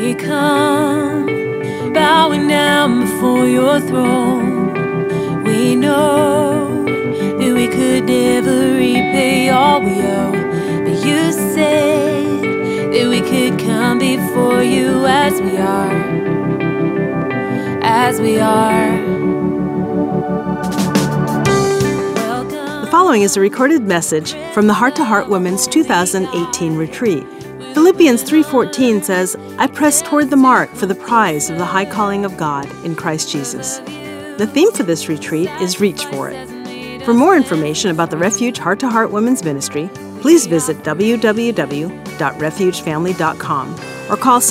we come, bowing down before your throne. We know that we could never repay all we owe, but you said that we could come before you as we are, as we are. The following is a recorded message from the Heart to Heart Women's 2018 retreat. Philippians 3:14 says, "I press toward the mark for the prize of the high calling of God in Christ Jesus." The theme for this retreat is Reach for It. For more information about the Refuge Heart to Heart Women's Ministry, please visit www.refugefamily.com or call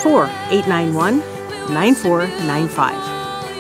714-891-9495.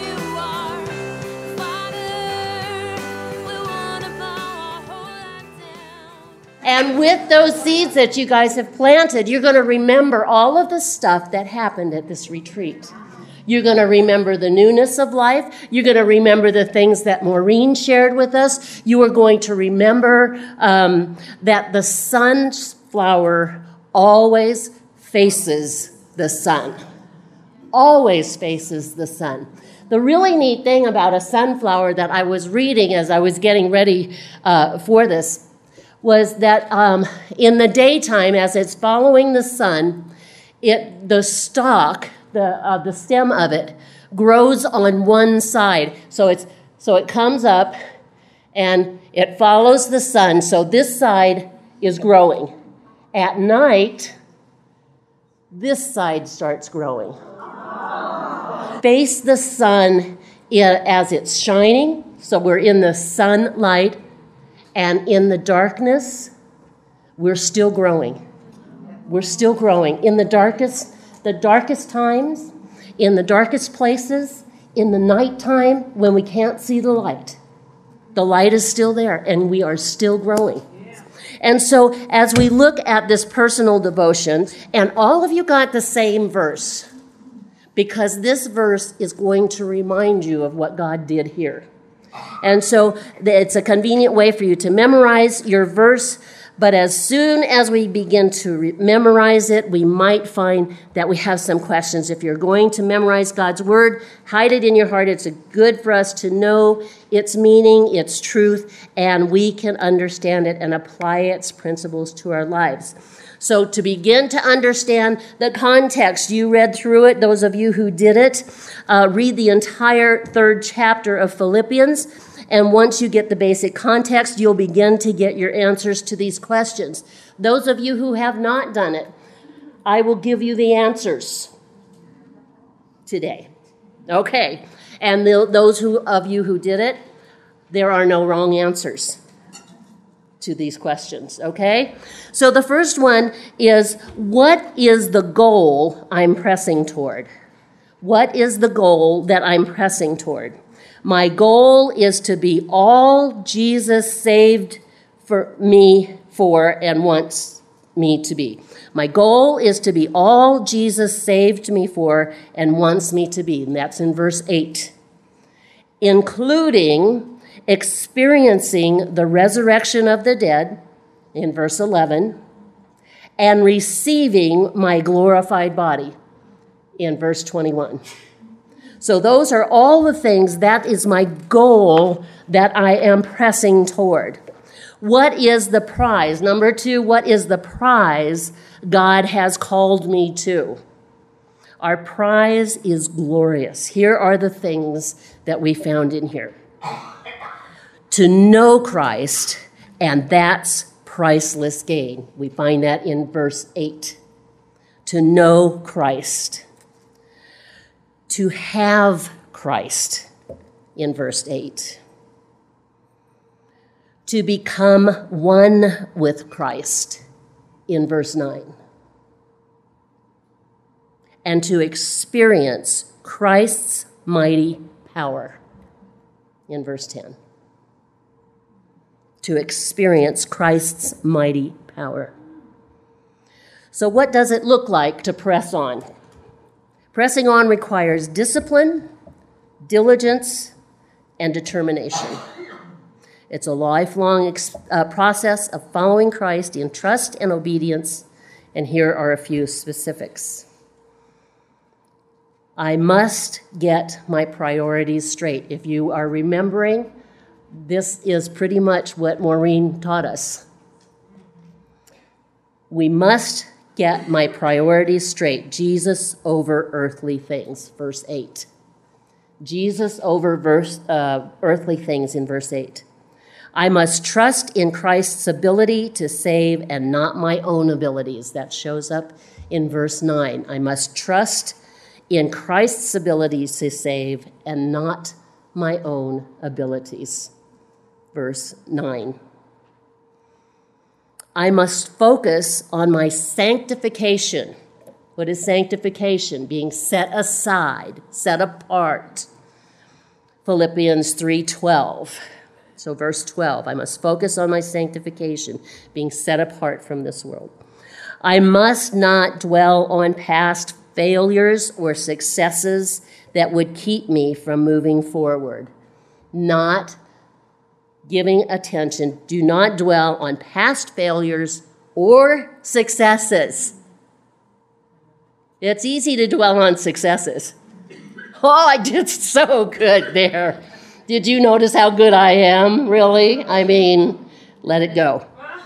And with those seeds that you guys have planted, you're going to remember all of the stuff that happened at this retreat. You're going to remember the newness of life. You're going to remember the things that Maureen shared with us. You are going to remember that the sunflower always faces the sun. Always faces the sun. The really neat thing about a sunflower that I was reading as I was getting ready for this was that in the daytime, as it's following the sun, the stalk, the stem of it, grows on one side. So it comes up and it follows the sun. So this side is growing. At night, this side starts growing. Face the sun as it's shining. So we're in the sunlight. And in the darkness, we're still growing. We're still growing. In the darkest times, in the darkest places, in the nighttime when we can't see the light is still there, and we are still growing. And so as we look at this personal devotion, and all of you got the same verse, because this verse is going to remind you of what God did here. And so it's a convenient way for you to memorize your verse, but as soon as we begin to memorize it, we might find that we have some questions. If you're going to memorize God's word, hide it in your heart. It's good for us to know its meaning, its truth, and we can understand it and apply its principles to our lives. So to begin to understand the context, you read through it, those of you who did it, read the entire 3rd chapter of Philippians, and once you get the basic context, you'll begin to get your answers to these questions. Those of you who have not done it, I will give you the answers today. Okay, and those of you who did it, there are no wrong answers to these questions, okay? So the first one is, what is the goal I'm pressing toward? What is the goal that I'm pressing toward? My goal is to be all Jesus saved me for and wants me to be. My goal is to be all Jesus saved me for and wants me to be. And that's in verse 8. Including experiencing the resurrection of the dead, in verse 11, and receiving my glorified body, in verse 21. So those are all the things, that is my goal that I am pressing toward. What is the prize? Number 2, what is the prize God has called me to? Our prize is glorious. Here are the things that we found in here. To know Christ, and that's priceless gain. We find that in verse 8. To know Christ. To have Christ in verse 8. To become one with Christ in verse 9. And to experience Christ's mighty power in verse 10. To experience Christ's mighty power. So what does it look like to press on? Pressing on requires discipline, diligence, and determination. It's a lifelong process of following Christ in trust and obedience, and here are a few specifics. I must get my priorities straight. If you are remembering, this is pretty much what Maureen taught us. We must get my priorities straight. Jesus over earthly things, verse 8. Jesus over earthly things in verse 8. I must trust in Christ's ability to save and not my own abilities. That shows up in verse 9. I must trust in Christ's abilities to save and not my own abilities. Verse 9. I must focus on my sanctification. What is sanctification? Being set aside, set apart. Philippians 3:12. So verse 12, I must focus on my sanctification, being set apart from this world. I must not dwell on past failures or successes that would keep me from moving forward. Not giving attention. Do not dwell on past failures or successes. It's easy to dwell on successes. Oh, I did so good there. Did you notice how good I am, really? I mean, let it go.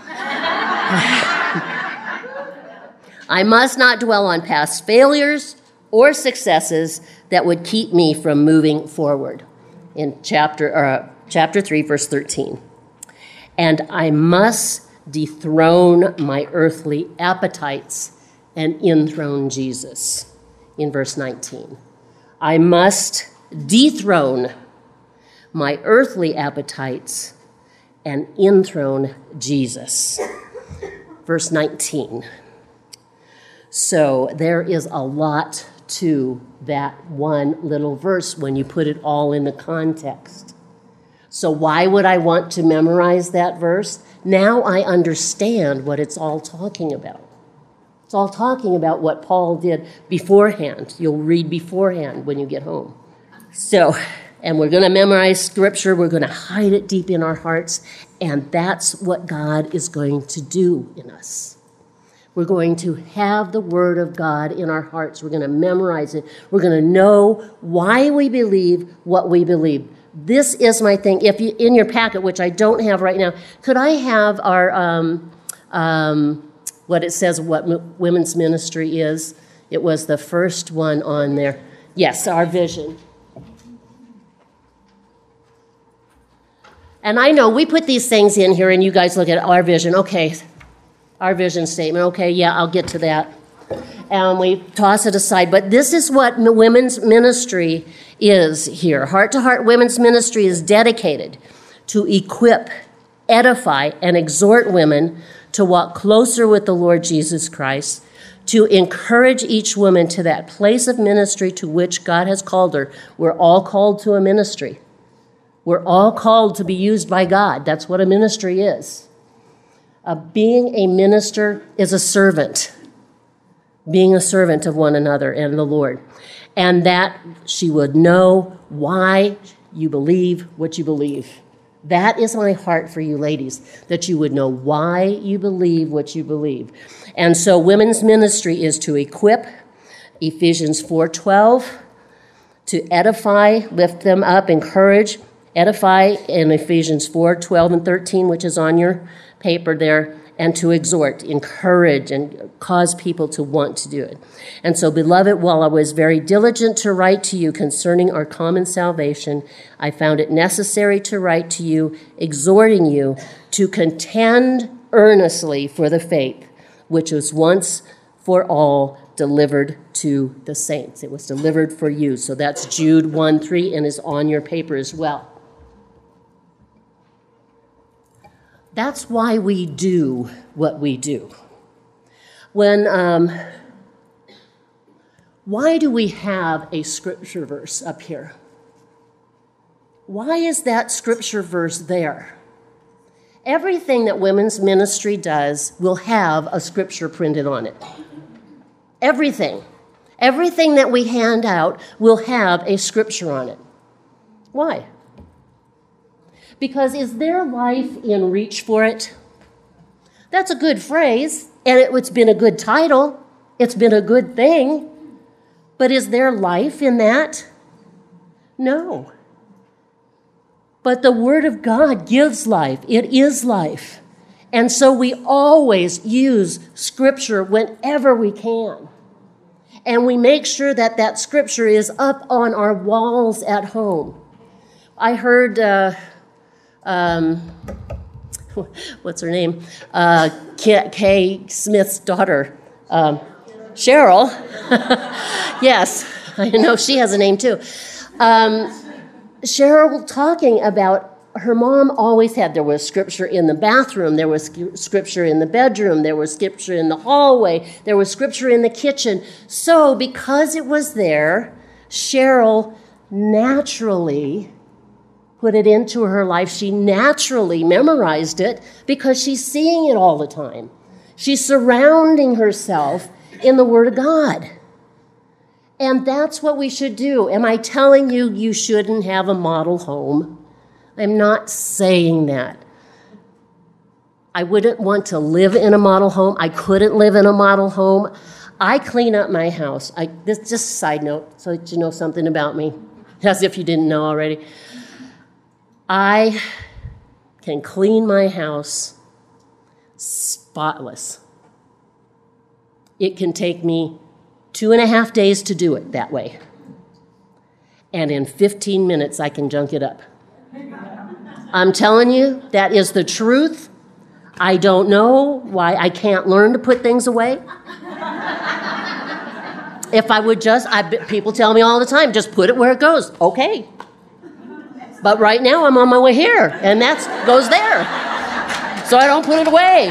I must not dwell on past failures or successes that would keep me from moving forward. In chapter 3, verse 13. And I must dethrone my earthly appetites and enthrone Jesus. In verse 19. I must dethrone my earthly appetites and enthrone Jesus. Verse 19. So there is a lot to that one little verse when you put it all in the context. So why would I want to memorize that verse? Now I understand what it's all talking about. It's all talking about what Paul did beforehand. You'll read beforehand when you get home. So, and we're going to memorize Scripture. We're going to hide it deep in our hearts. And that's what God is going to do in us. We're going to have the Word of God in our hearts. We're going to memorize it. We're going to know why we believe what we believe. This is my thing. If you, in your packet, which I don't have right now, could I have our, what it says, what women's ministry is? It was the first one on there. Yes, our vision. And I know we put these things in here and you guys look at our vision. Okay, our vision statement. Okay, yeah, I'll get to that. And we toss it aside. But this is what women's ministry is here. Heart to Heart Women's Ministry is dedicated to equip, edify, and exhort women to walk closer with the Lord Jesus Christ, to encourage each woman to that place of ministry to which God has called her. We're all called to a ministry. We're all called to be used by God. That's what a ministry is. Being a minister is a servant. Being a servant of one another and the Lord. And that she would know why you believe what you believe. That is my heart for you ladies, that you would know why you believe what you believe. And so women's ministry is to equip, Ephesians 4:12, to edify, lift them up, encourage, edify in Ephesians 4:12 and 13, which is on your paper there, and to exhort, encourage, and cause people to want to do it. And so, beloved, while I was very diligent to write to you concerning our common salvation, I found it necessary to write to you, exhorting you to contend earnestly for the faith, which was once for all delivered to the saints. It was delivered for you. So that's Jude 1:3 and is on your paper as well. That's why we do what we do. Why do we have a scripture verse up here? Why is that scripture verse there? Everything that women's ministry does will have a scripture printed on it. Everything. Everything that we hand out will have a scripture on it. Why? Because is there life in reach for it? That's a good phrase, and it's been a good title. It's been a good thing. But is there life in that? No. But the Word of God gives life. It is life. And so we always use Scripture whenever we can. And we make sure that that Scripture is up on our walls at home. I heard, what's her name? Kay Smith's daughter, Cheryl. Yes, I know she has a name too. Cheryl talking about her mom always had, there was Scripture in the bathroom, there was Scripture in the bedroom, there was Scripture in the hallway, there was Scripture in the kitchen. So because it was there, Cheryl naturally put it into her life. She naturally memorized it because she's seeing it all the time. She's surrounding herself in the Word of God. And that's what we should do. Am I telling you you shouldn't have a model home? I'm not saying that. I wouldn't want to live in a model home. I couldn't live in a model home. I clean up my house. This just a side note, so that you know something about me, as if you didn't know already. I can clean my house spotless. It can take me 2.5 days to do it that way. And in 15 minutes, I can junk it up. I'm telling you, that is the truth. I don't know why I can't learn to put things away. If I would just, people tell me all the time, just put it where it goes. Okay. But right now, I'm on my way here, and that goes there. So I don't put it away.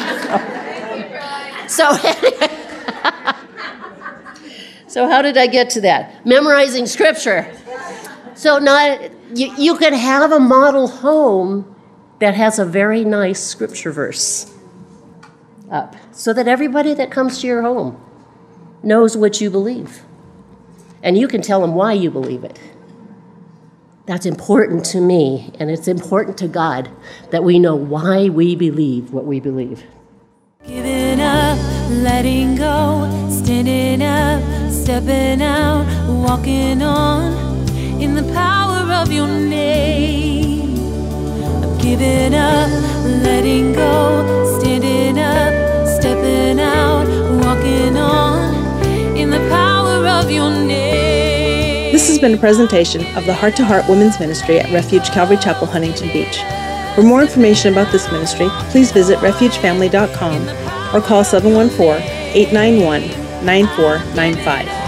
So how did I get to that? Memorizing Scripture. So you could have a model home that has a very nice Scripture verse up, so that everybody that comes to your home knows what you believe. And you can tell them why you believe it. That's important to me, and it's important to God that we know why we believe what we believe. Giving up, letting go, standing up, stepping out, walking on in the power of your name. I'm giving up, letting go, standing up, stepping out, walking on in the power of your name. This has been a presentation of the Heart to Heart Women's Ministry at Refuge Calvary Chapel, Huntington Beach. For more information about this ministry, please visit refugefamily.com or call 714-891-9495.